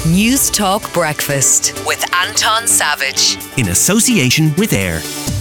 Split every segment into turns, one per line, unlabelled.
News Talk Breakfast with Anton Savage.
In association with AIR.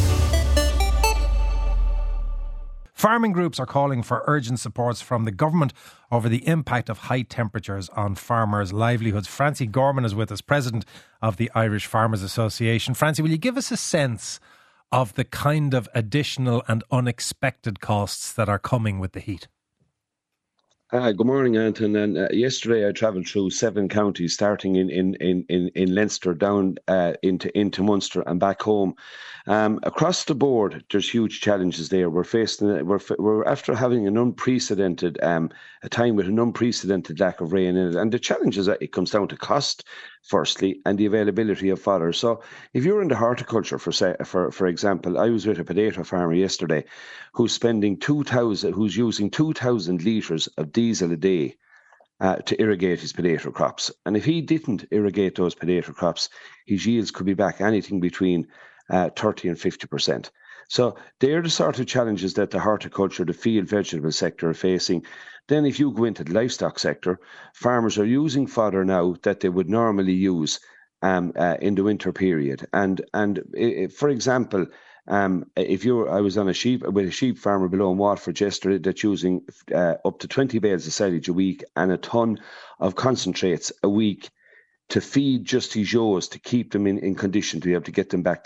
Farming groups are calling for urgent supports from the government over the impact of high temperatures on farmers' livelihoods. Francie Gorman is with us, President of the Irish Farmers Association. Francie, will you give us a sense of the kind of additional and unexpected costs that are coming with the heat?
Good morning, Anton. And yesterday I travelled through 7 counties, starting in Leinster, down into Munster and back home. Across the board, there's huge challenges there. We're after having an unprecedented a time with an unprecedented lack of rain in it, and the challenge is that it comes down to cost, firstly, and the availability of fodder. So, if you're into horticulture, for example, I was with a potato farmer yesterday who's using 2,000 litres of diesel a day to irrigate his potato crops. And if he didn't irrigate those potato crops, his yields could be back anything between 30 and 50%. So they're the sort of challenges that the horticulture, the field vegetable sector are facing. Then if you go into the livestock sector, farmers are using fodder now that they would normally use in the winter period. And for example, I was on with a sheep farmer below in Waterford yesterday that's using up to 20 bales of silage a week and a ton of concentrates a week to feed just his ewes, to keep them in condition to be able to get them back to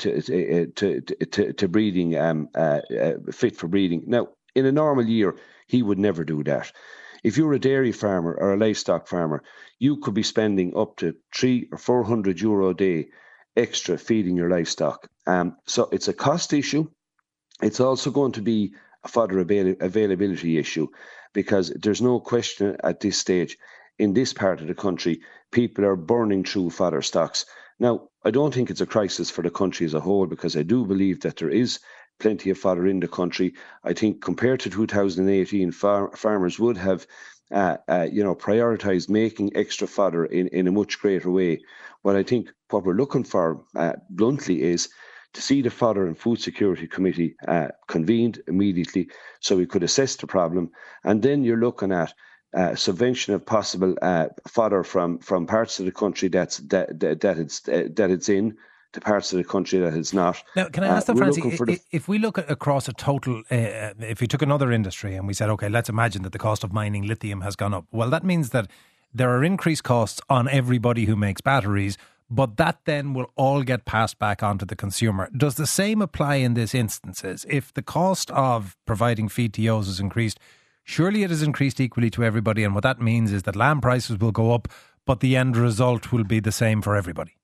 breeding, fit for breeding. Now, in a normal year, he would never do that. If you're a dairy farmer or a livestock farmer, you could be spending up to €300 or €400 a day extra feeding your livestock. So it's a cost issue. It's also going to be a fodder availability issue, because there's no question at this stage, in this part of the country, people are burning through fodder stocks. Now, I don't think it's a crisis for the country as a whole, because I do believe that there is plenty of fodder in the country. I think compared to 2018, farmers would have prioritised making extra fodder in a much greater way. But I think what we're looking for, bluntly, is to see the Fodder and Food Security Committee convened immediately so we could assess the problem. And then you're looking at subvention of possible fodder from parts of the country that it's in, to parts of the country that it's not.
Now, can I ask that, Francie, if we look across a total, if we took another industry and we said, okay, let's imagine that the cost of mining lithium has gone up. Well, that means that there are increased costs on everybody who makes batteries, but that then will all get passed back onto the consumer. Does the same apply in this instances? If the cost of providing feed to ewes is increased, surely it is increased equally to everybody, and what that means is that lamb prices will go up, but the end result will be the same for everybody.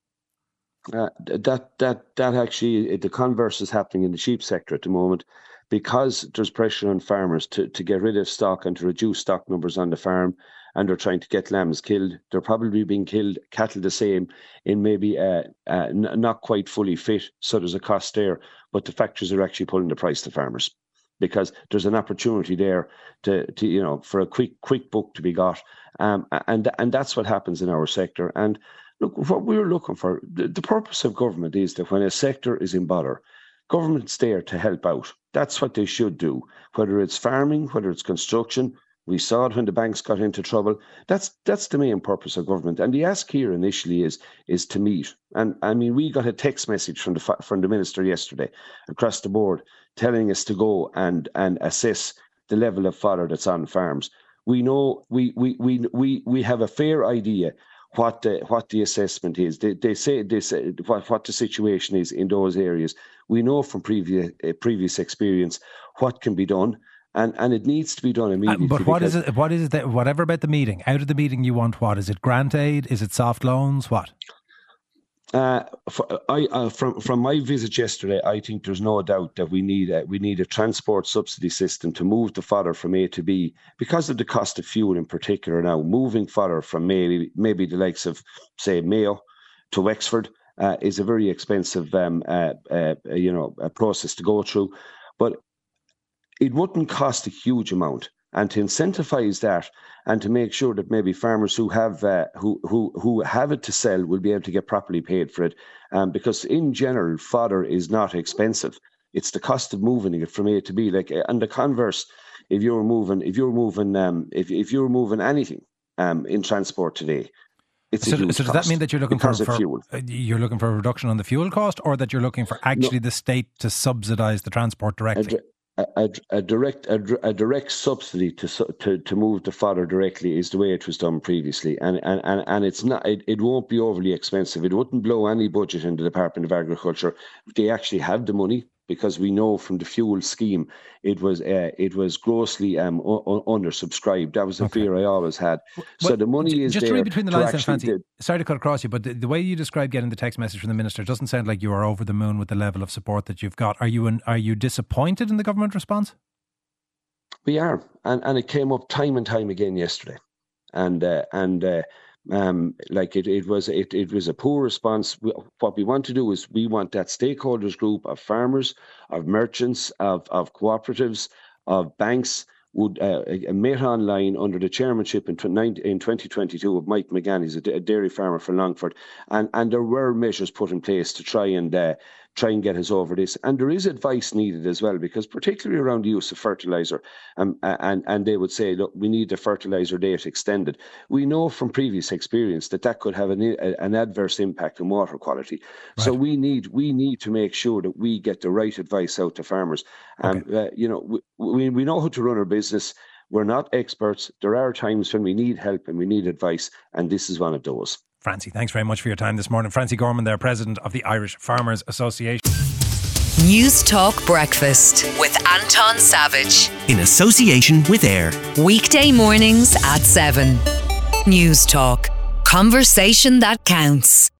That actually, the converse is happening in the sheep sector at the moment, because there's pressure on farmers to get rid of stock and to reduce stock numbers on the farm, and they're trying to get lambs killed. They're probably being killed, cattle the same, in maybe not quite fully fit, so there's a cost there, but the factories are actually pulling the price to farmers, because there's an opportunity there to for a quick buck to be got, and that's what happens in our sector. And look, what we're looking for, the purpose of government is that when a sector is in bother, government's there to help out. That's what they should do, whether it's farming, whether it's construction. We saw it when the banks got into trouble. That's the main purpose of government. And the ask here initially is to meet. And I mean, we got a text message from the minister yesterday across the board telling us to go and assess the level of fodder that's on farms. We know we have a fair idea what the assessment is. They say what the situation is in those areas. We know from previous experience what can be done. And it needs to be done immediately.
But what is it? Whatever about the meeting? Out of the meeting, you want what? Is it grant aid? Is it soft loans? What?
From my visit yesterday, I think there's no doubt that we need a transport subsidy system to move the fodder from A to B, because of the cost of fuel in particular. Now, moving fodder from maybe the likes of, say, Mayo to Wexford is a very expensive a process to go through, but it wouldn't cost a huge amount. And to incentivise that, and to make sure that maybe farmers who have who have it to sell will be able to get properly paid for it, because in general fodder is not expensive. It's the cost of moving it from A to B. Like, and the converse, if you're moving anything in transport today, It's a huge
so does that mean that you're looking for
fuel?
You're looking for a reduction on the fuel cost, or that you're looking for actually the state to subsidise the transport directly?
A direct subsidy to move the fodder directly is the way it was done previously, and it's not. It won't be overly expensive. It wouldn't blow any budget in the Department of Agriculture. They actually have the money, because we know from the fuel scheme it was grossly undersubscribed. That was the fear I always had. So the money is
just
there.
To read between the lines, Francie. Sorry to cut across you, but the way you described getting the text message from the minister doesn't sound like you are over the moon with the level of support that you've got. Are you disappointed in the government response?
We are, and it came up time and time again yesterday, it was a poor response. What we want to do is we want that stakeholders group of farmers, of merchants, of cooperatives, of banks would met online under the chairmanship in 2022 of Mike McGann. He's a dairy farmer for Longford, and there were measures put in place to try and get us over this. And there is advice needed as well, because particularly around the use of fertiliser, and they would say, look, we need the fertiliser date extended. We know from previous experience that could have an adverse impact on water quality. Right. So we need to make sure that we get the right advice out to farmers. Okay. We know how to run our business. We're not experts. There are times when we need help and we need advice, and this is one of those.
Francie, thanks very much for your time this morning. Francie Gorman there, President of the Irish Farmers Association.
News Talk Breakfast with Anton Savage.
In association with AIR.
Weekday mornings at 7. News Talk. Conversation that counts.